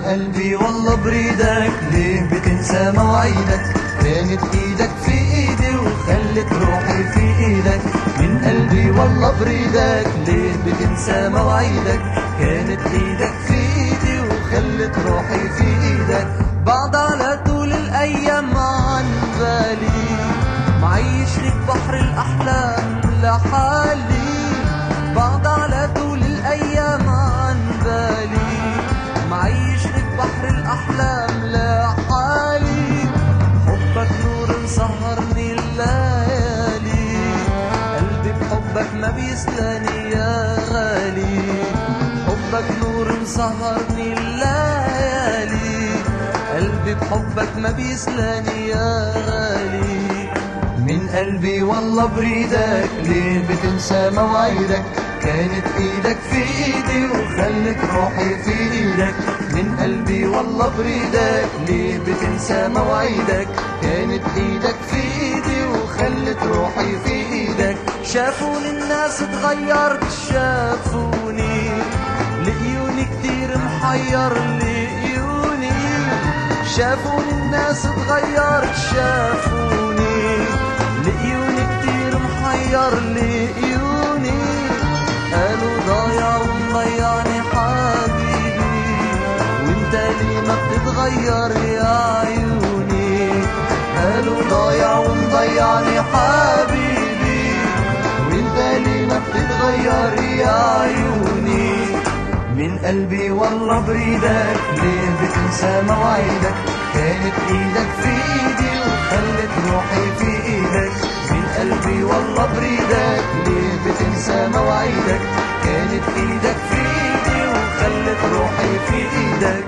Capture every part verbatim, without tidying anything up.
قلبي والله بريدك، ليه بتنسى مواعيدك؟ كانت ايدك في ايدي وخلت روحي في ايدك. من قلبي والله بريدك، ليه بتنسى مواعيدك؟ كانت ايدك في ايدي وخلت روحي في ايدك. بعد على طول الايام عن بالي، معيشني ببحر الاحلام لحالي. بعد على طول الايام عن بالي، معيشني ببحر الاحلام لحالي. حبك نور مسهرني الليالي، قلبي بحبك ما بيسلاني يا غالي. حبك نور مسهرني الليالي، قلبي بحبك ما بيسلاني يا غالي. من قلبي والله بريدك، ليه بتنسى مواعيدك؟ كانت ايدك في ايدي وخلت روحي في ايدك. من قلبي والله بريدك، ليه بتنسى مواعيدك؟ كانت ايدك في ايدي وخلت روحي في ايدك. شافوني الناس اتغيرت، شافوني لقيوني كتير محير، لقيوني. شافوني الناس اتغيرت، شافوني لقيوني كتير محير، لقيوني. قالوا ضايع ومضيعني حبيبي، وانت ليه ما بتتغير يا عيوني؟ قالوا ضايع ومضيعني حبيبي، وانت ليه ما بتتغير يا عيوني. من قلبي والله بريدك، ليه بتنسى مواعيدك؟ كانت ايدك في ايدي وخلت روحي في ايدك. من قلبي والله بريدك، ليه بتنسى مواعيدك؟ كانت ايدك في ايدي وخلت روحي في ايدك.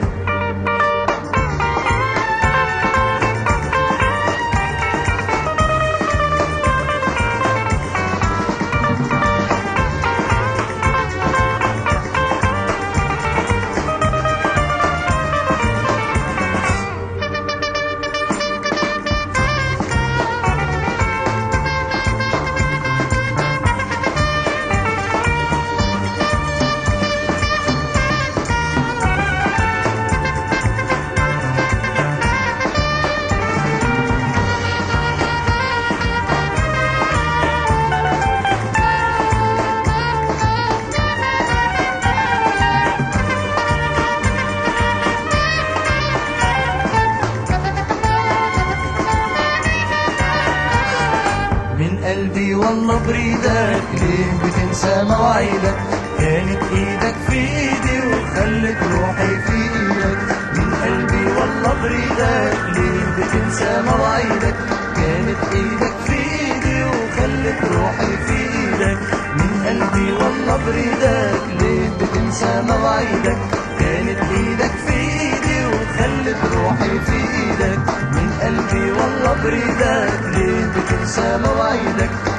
من قلبي والله بريدك، ليه بتنسى مواعيدك؟ كانت ايدك في ايدي وخلت روحي في ايدك. من قلبي والله بريدك، ليه بتنسى مواعيدك؟ كانت ايدك في ايدي وخلت روحي في ايدك. من قلبي والله بريدك، ليه بتنسى مواعيدك؟ كانت ايدك في ايدي وخلت روحي في ايدك. من قلبي والله بريدك، ليه بتنسى مواعيدك؟